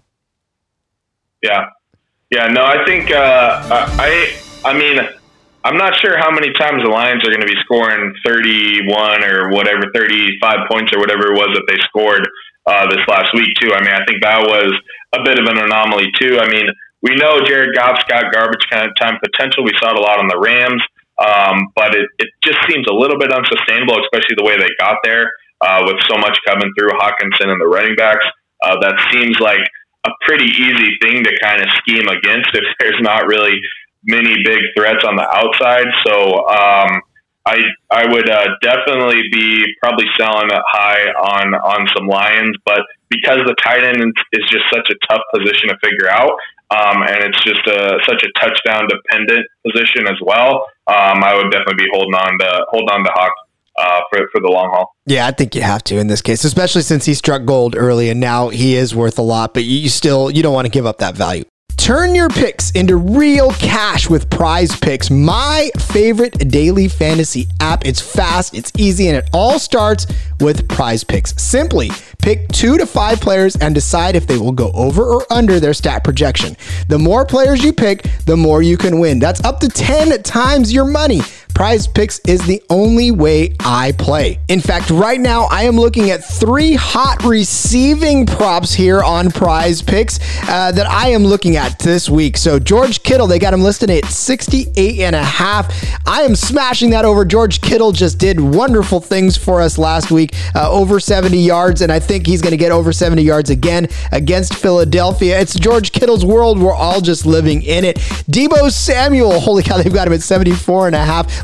Yeah. Yeah, no, I think, uh, I I mean, I'm not sure how many times the Lions are going to be scoring thirty-one or whatever, thirty-five points or whatever it was that they scored uh, this last week, too. I mean, I think that was a bit of an anomaly, too. I mean, we know Jared Goff's got garbage kind of time potential. We saw it a lot on the Rams. Um, but it, it just seems a little bit unsustainable, especially the way they got there uh, with so much coming through Hawkinson and the running backs. Uh, that seems like a pretty easy thing to kind of scheme against if there's not really many big threats on the outside. So um, I I would uh, definitely be probably selling it high on, on some Lions, but because the tight end is just such a tough position to figure out, Um, and it's just a, such a touchdown dependent position as well. Um, I would definitely be holding on to hold on to Hawk uh, for for the long haul. Yeah, I think you have to in this case, especially since he struck gold early and now he is worth a lot. But you still you don't want to give up that value. Turn your picks into real cash with Prize Picks, my favorite daily fantasy app. It's fast, it's easy, and it all starts with Prize Picks. Simply pick two to five players and decide if they will go over or under their stat projection. The more players you pick, the more you can win. That's up to ten times your money. Prize Picks is the only way I play. In fact, right now I am looking at three hot receiving props here on Prize Picks uh, that I am looking at this week. So George Kittle, they got him listed at sixty-eight and a half. I am smashing that over. George Kittle just did wonderful things for us last week, uh, over seventy yards, and I think he's going to get over seventy yards again against Philadelphia. It's George Kittle's world. We're all just living in it. Deebo Samuel, holy cow, they've got him at seventy-four and a half.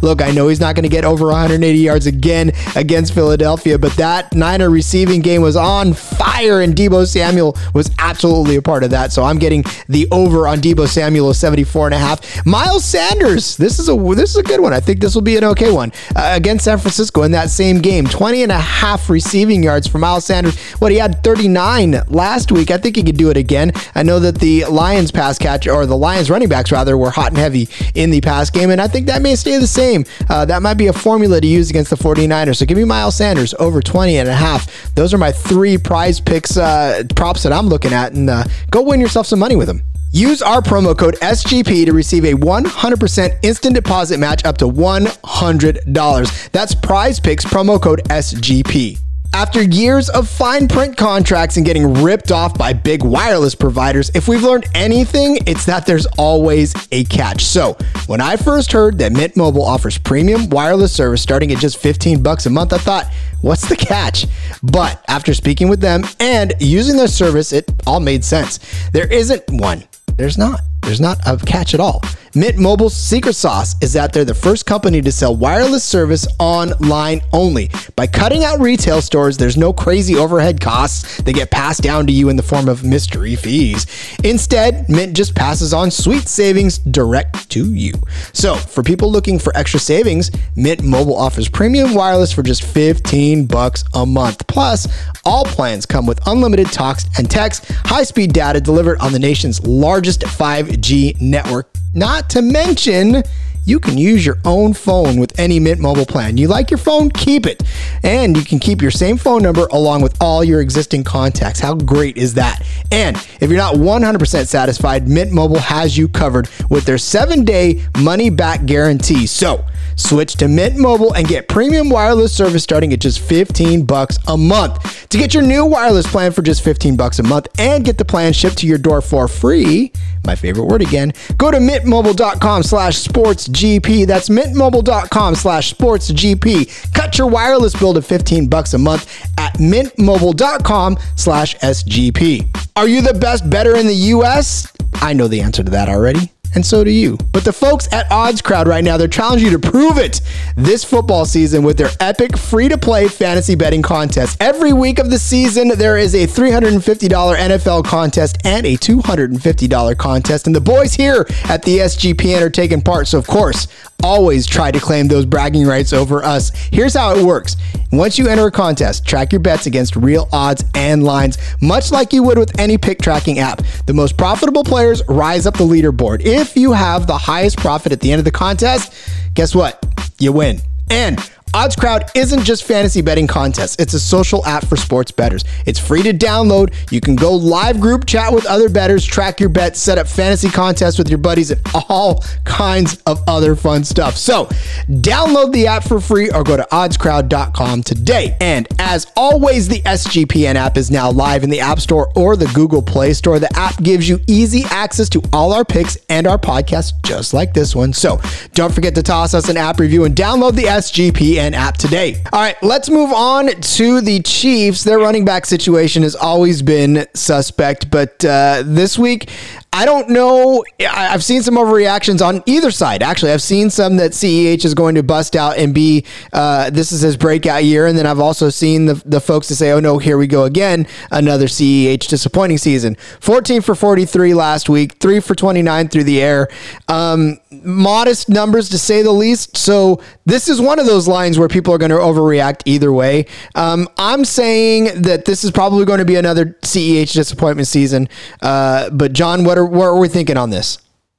Look, I know he's not going to get over one hundred eighty yards again against Philadelphia, but that Niner receiving game was on fire, and Deebo Samuel was absolutely a part of that. So I'm getting the over on Deebo Samuel of seventy-four and a half. Miles Sanders, this is a this is a good one. I think this will be an okay one uh, against San Francisco in that same game. twenty and a half receiving yards for Miles Sanders. What, he had thirty-nine last week. I think he could do it again. I know that the Lions pass catch, or the Lions running backs rather, were hot and heavy in the pass game, and I think that may stay the same. Uh, that might be a formula to use against the forty-niners. So give me Miles Sanders over twenty and a half. Those are my three prize picks, uh, props that I'm looking at, and uh, go win yourself some money with them. Use our promo code S G P to receive a one hundred percent instant deposit match up to one hundred dollars. That's Prize Picks promo code S G P. After years of fine print contracts and getting ripped off by big wireless providers, if we've learned anything, it's that there's always a catch. So when I first heard that Mint Mobile offers premium wireless service starting at just fifteen bucks a month, I thought, what's the catch? But after speaking with them and using their service, it all made sense. There isn't one. There's not. There's not a catch at all. Mint Mobile's secret sauce is that they're the first company to sell wireless service online only. By cutting out retail stores, there's no crazy overhead costs that get passed down to you in the form of mystery fees. Instead, Mint just passes on sweet savings direct to you. So, for people looking for extra savings, Mint Mobile offers premium wireless for just fifteen bucks a month. Plus, all plans come with unlimited talks and text, high-speed data delivered on the nation's largest five G network. Not to mention, you can use your own phone with any Mint Mobile plan. You like your phone? Keep it. And you can keep your same phone number along with all your existing contacts. How great is that? And if you're not one hundred percent satisfied, Mint Mobile has you covered with their seven-day money-back guarantee. So, switch to Mint Mobile and get premium wireless service starting at just fifteen bucks a month. To get your new wireless plan for just fifteen bucks a month and get the plan shipped to your door for free, my favorite word again, go to mintmobile.com slash sportsgp. That's mintmobile.com slash sportsgp. Cut your wireless bill to fifteen bucks a month at mintmobile.com slash SGP. Are you the best better in the U S? I know the answer to that already. And so do you. But the folks at Odds Crowd right now, they're challenging you to prove it this football season with their epic free-to-play fantasy betting contest. Every week of the season, there is a three hundred fifty dollars N F L contest and a two hundred fifty dollars contest. And the boys here at the S G P N are taking part. So, of course, always try to claim those bragging rights over us. Here's how it works. Once you enter a contest, track your bets against real odds and lines, much like you would with any pick tracking app. The most profitable players rise up the leaderboard. If you have the highest profit at the end of the contest, guess what? You win. And Odds Crowd isn't just fantasy betting contests. It's a social app for sports bettors. It's free to download. You can go live group chat with other bettors, track your bets, set up fantasy contests with your buddies, and all kinds of other fun stuff. So download the app for free or go to odds crowd dot com today. And as always, the S G P N app is now live in the App Store or the Google Play Store. The app gives you easy access to all our picks and our podcasts just like this one. So don't forget to toss us an app review and download the S G P N app today. All right, let's move on to the Chiefs. Their running back situation has always been suspect, but uh, this week, I don't know. I've seen some overreactions on either side. Actually, I've seen some that C E H is going to bust out and be, uh, this is his breakout year. And then I've also seen the, the folks to say, oh no, here we go again. Another C E H disappointing season. fourteen for forty-three last week, three for twenty-nine through the air. Um, modest numbers to say the least. So this is one of those lines where people are going to overreact either way. Um, I'm saying that this is probably going to be another C E H disappointment season. Uh, but John, what are What are we thinking on this?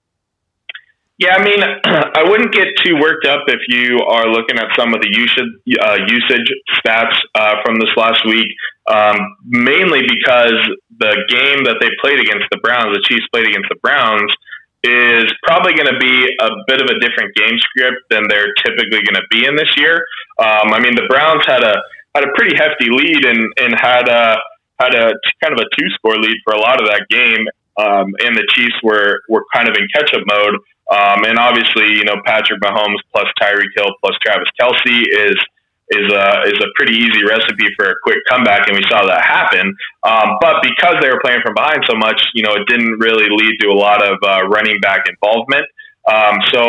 Yeah, I mean, I wouldn't get too worked up if you are looking at some of the usage, uh, usage stats uh, from this last week, um, mainly because the game that they played against the Browns, the Chiefs played against the Browns, is probably going to be a bit of a different game script than they're typically going to be in this year. Um, I mean, the Browns had a had a pretty hefty lead and, and had a, had a kind of a two-score lead for a lot of that game. Um, and the Chiefs were, were kind of in catch-up mode. Um, and obviously, you know, Patrick Mahomes plus Tyreek Hill plus Travis Kelce is is a, is a pretty easy recipe for a quick comeback, and we saw that happen. Um, but because they were playing from behind so much, you know, it didn't really lead to a lot of uh, running back involvement. Um, so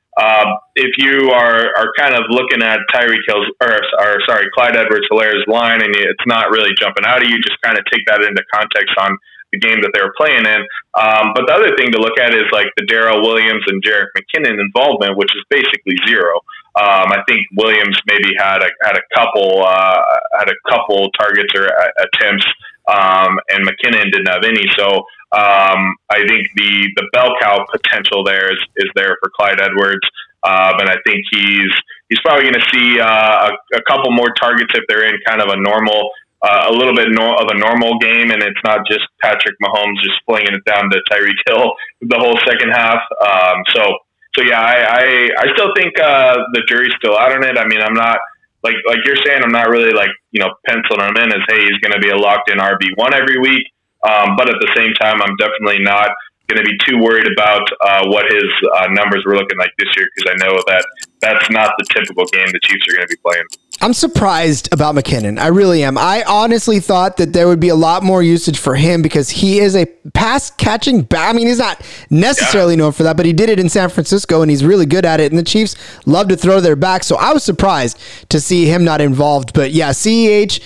Uh, if you are, are kind of looking at Tyreek Hill's, or, or sorry, Clyde Edwards-Hilaire's line, and it's not really jumping out at you, just kind of take that into context on the game that they were playing in. Um, but the other thing to look at is like the Darrell Williams and Jerick McKinnon involvement, which is basically zero. Um, I think Williams maybe had a had a couple uh, had a couple targets or uh, attempts, um, and McKinnon didn't have any. So. Um, I think the, the bell cow potential there is, is there for Clyde Edwards. Um, and I think he's, he's probably going to see, uh, a, a couple more targets if they're in kind of a normal, uh, a little bit no, of a normal game. And it's not just Patrick Mahomes just flinging it down to Tyreek Hill the whole second half. Um, so, so yeah, I, I, I still think, uh, the jury's still out on it. I mean, I'm not like, like you're saying, I'm not really like, you know, penciling him in as, hey, he's going to be a locked in R B one every week. Um, but at the same time, I'm definitely not going to be too worried about uh, what his uh, numbers were looking like this year, because I know that that's not the typical game the Chiefs are going to be playing. I'm surprised about McKinnon. I really am. I honestly thought that there would be a lot more usage for him because he is a pass catching back. I mean, he's not necessarily yeah. known for that, but he did it in San Francisco and he's really good at it. And the Chiefs love to throw their back. So I was surprised to see him not involved. But yeah, C E H,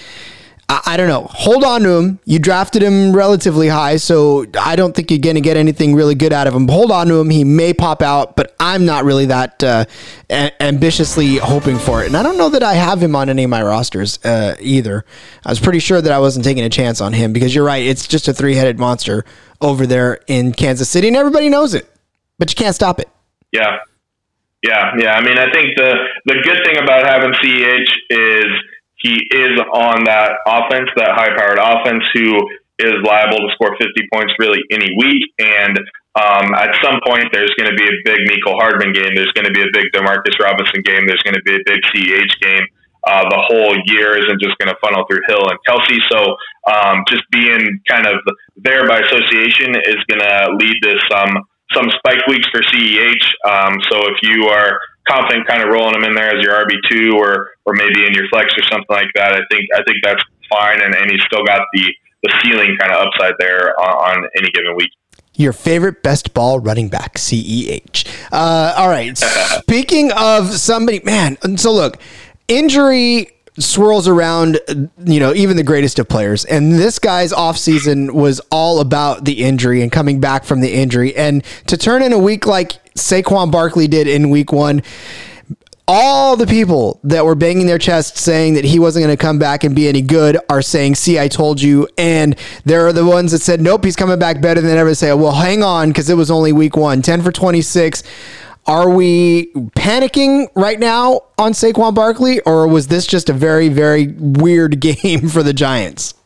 I don't know. Hold on to him. You drafted him relatively high, so I don't think you're going to get anything really good out of him. Hold on to him. He may pop out, but I'm not really that uh, a- ambitiously hoping for it. And I don't know that I have him on any of my rosters uh, either. I was pretty sure that I wasn't taking a chance on him because you're right. It's just a three-headed monster over there in Kansas City, and everybody knows it, but you can't stop it. Yeah. Yeah, yeah. I mean, I think the, the good thing about having C E H is he is on that offense, that high-powered offense, who is liable to score fifty points really any week. And um, at some point, there's going to be a big Mecole Hardman game. There's going to be a big Demarcus Robinson game. There's going to be a big C E H game. Uh, the whole year isn't just going to funnel through Hill and Kelsey. So um, just being kind of there by association is going to lead to some some spike weeks for C E H. Um, so if you are confident kind of rolling them in there as your R B two or or maybe in your flex or something like that, I think I think that's fine, and, and he's still got the, the ceiling kind of upside there on, on any given week. Your favorite best ball running back, C E H. Uh, all right. Speaking of somebody, man, so look, injury swirls around, you know, even the greatest of players. And this guy's offseason was all about the injury and coming back from the injury. And to turn in a week like Saquon Barkley did in week one, all the people that were banging their chests saying that he wasn't going to come back and be any good are saying, see, I told you. And there are the ones that said, nope, he's coming back better than ever. Say, well, hang on, because it was only week one. ten for twenty-six. Are we panicking right now on Saquon Barkley, or was this just a very, very weird game for the Giants?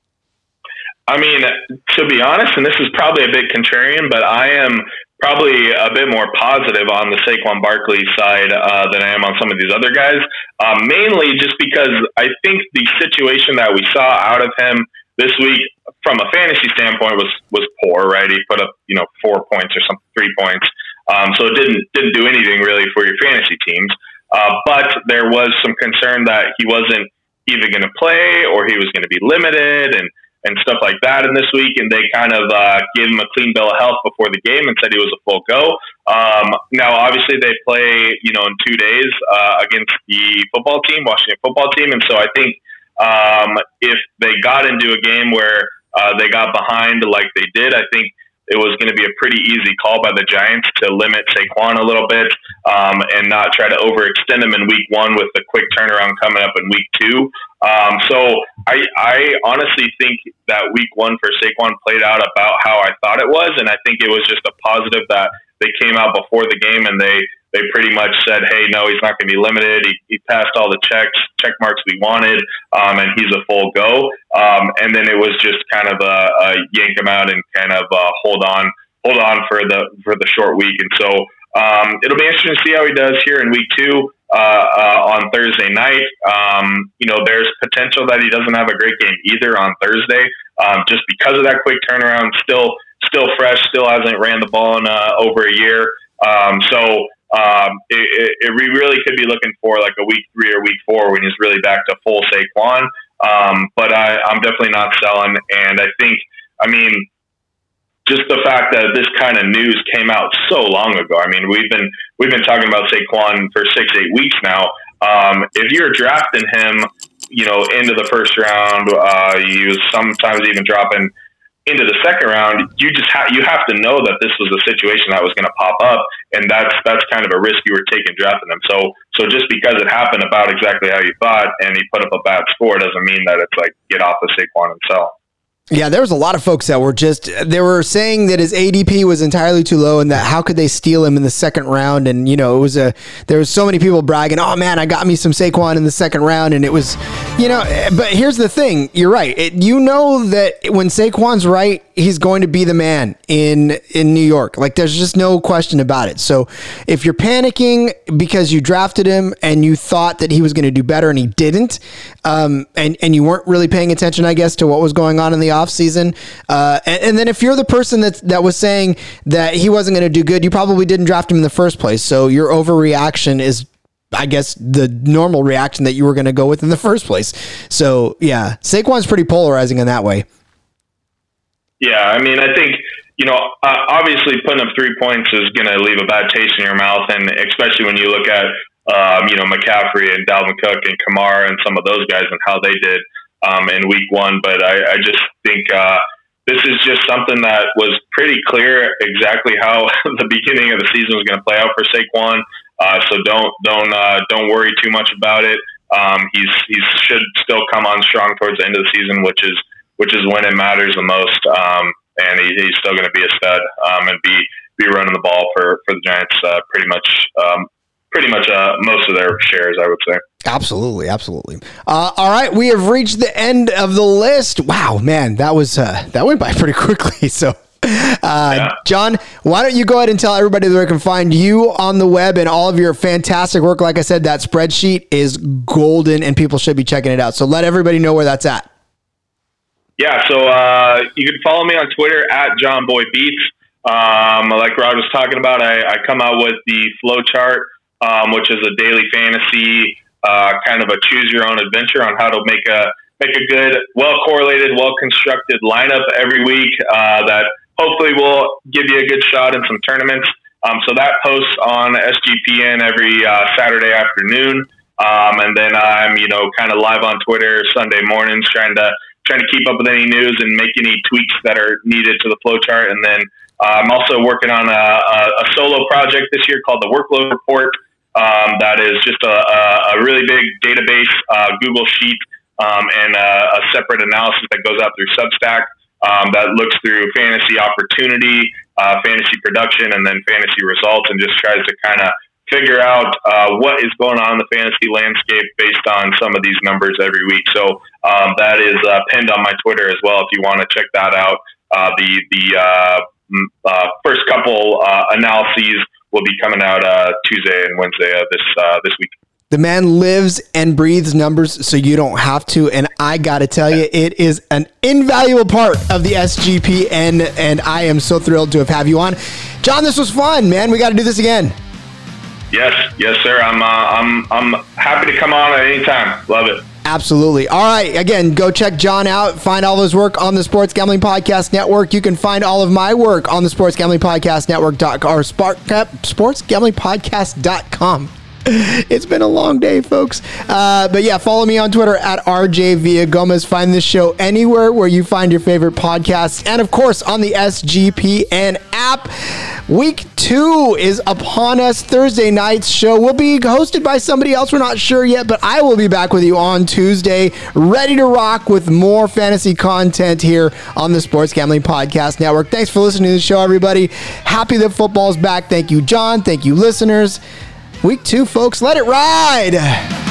I mean, to be honest, and this is probably a bit contrarian, but I am probably a bit more positive on the Saquon Barkley side uh, than I am on some of these other guys, um, mainly just because I think the situation that we saw out of him this week from a fantasy standpoint was, was poor, right? He put up, you know, four points or something, three points. Um, so it didn't didn't do anything really for your fantasy teams. Uh, but there was some concern that he wasn't either going to play or he was going to be limited and, and stuff like that in this week. And they kind of uh, gave him a clean bill of health before the game and said he was a full go. Um, now, obviously, they play, you know, in two days uh, against the football team, Washington football team. And so I think um, if they got into a game where uh, they got behind like they did, I think it was going to be a pretty easy call by the Giants to limit Saquon a little bit um, and not try to overextend him in week one with the quick turnaround coming up in week two. Um, so I, I honestly think that week one for Saquon played out about how I thought it was, and I think it was just a positive that they came out before the game and they, they pretty much said, hey, no, he's not going to be limited. He, he passed all the checks, check marks we wanted, um, and he's a full go. Um, and then it was just kind of a, a yank him out and kind of uh, hold on, hold on for the for the short week. And so um, it'll be interesting to see how he does here in week two uh, uh, on Thursday night. Um, you know, there's potential that he doesn't have a great game either on Thursday, um, just because of that quick turnaround. Still, still fresh, still hasn't ran the ball in uh, over a year. Um, so. Um, it, it, it really could be looking for like a week three or week four when he's really back to full Saquon. Um, but I, I'm definitely not selling. And I think, I mean, just the fact that this kind of news came out so long ago. I mean, we've been we've been talking about Saquon for six, eight weeks now. Um, if you're drafting him, you know, into the first round, uh, you sometimes even dropping into the second round, you just ha- you have to know that this was a situation that was going to pop up, and that's that's kind of a risk you were taking drafting him. So so just because it happened about exactly how you thought, and he put up a bad score, doesn't mean that it's like get off of Saquon himself. Yeah, there was a lot of folks that were just, they were saying that his A D P was entirely too low and that how could they steal him in the second round? And, you know, it was a, there was so many people bragging, oh man, I got me some Saquon in the second round. And it was, you know, but here's the thing. You're right. It, you know that when Saquon's right, he's going to be the man in, in New York. Like there's just no question about it. So if you're panicking because you drafted him and you thought that he was going to do better and he didn't, um, and, and you weren't really paying attention, I guess, to what was going on in the off season. Uh, and, and then if you're the person that that was saying that he wasn't going to do good, you probably didn't draft him in the first place. So your overreaction is, I guess, the normal reaction that you were going to go with in the first place. So yeah, Saquon's pretty polarizing in that way. Yeah. I mean, I think, you know, uh, obviously putting up three points is going to leave a bad taste in your mouth. And especially when you look at, um, you know, McCaffrey and Dalvin Cook and Kamara and some of those guys and how they did Um, in week one, but I, I just think uh, this is just something that was pretty clear exactly how the beginning of the season was going to play out for Saquon. Uh, so don't don't uh, don't worry too much about it. Um, he's he should still come on strong towards the end of the season, which is which is when it matters the most. Um, and he, he's still going to be a stud um, and be be running the ball for for the Giants uh, pretty much um, pretty much uh, most of their shares, I would say. Absolutely, absolutely. Uh, all right, we have reached the end of the list. Wow, man, that was uh, that went by pretty quickly. So, uh, yeah. John, why don't you go ahead and tell everybody where they can find you on the web and all of your fantastic work? Like I said, that spreadsheet is golden, and people should be checking it out. So let everybody know where that's at. Yeah, so uh, you can follow me on Twitter at John Boy Beats. Um, like Rod was talking about, I, I come out with the flow chart, um, which is a daily fantasy. Uh, kind of a choose your own adventure on how to make a make a good, well correlated, well constructed lineup every week uh, that hopefully will give you a good shot in some tournaments. Um, so that posts on S G P N every uh, Saturday afternoon, um, and then I'm you know kind of live on Twitter Sunday mornings, trying to trying to keep up with any news and make any tweaks that are needed to the flow chart. And then uh, I'm also working on a, a, a solo project this year called the Workload Report. Um, that is just a, a, a really big database, uh, Google Sheet, um, and a, a separate analysis that goes out through Substack um, that looks through fantasy opportunity, uh, fantasy production, and then fantasy results, and just tries to kind of figure out uh, what is going on in the fantasy landscape based on some of these numbers every week. So um, that is uh, pinned on my Twitter as well if you want to check that out. Uh, the the uh, uh, first couple uh, analyses will be coming out uh, Tuesday and Wednesday of this uh, this week. The man lives and breathes numbers, so you don't have to. And I got to tell you, it is an invaluable part of the S G P N, and I am so thrilled to have have you on. John, this was fun, man. We got to do this again. Yes, yes, sir. I'm uh, I'm I'm happy to come on at any time. Love it. Absolutely. All right. Again, go check John out. Find all of his work on the Sports Gambling Podcast Network. You can find all of my work on the Sports Gambling Podcast Network dot com or sports gambling podcast dot com. It's been a long day, folks. Uh, but yeah, follow me on Twitter at R J Villagomez. Find this show anywhere where you find your favorite podcasts. And of course, on the S G P N app. Week two is upon us. Thursday night's show will be hosted by somebody else. We're not sure yet, but I will be back with you on Tuesday, ready to rock with more fantasy content here on the Sports Gambling Podcast Network. Thanks for listening to the show, everybody. Happy that football's back. Thank you, John. Thank you, listeners. Week two, folks. Let it ride.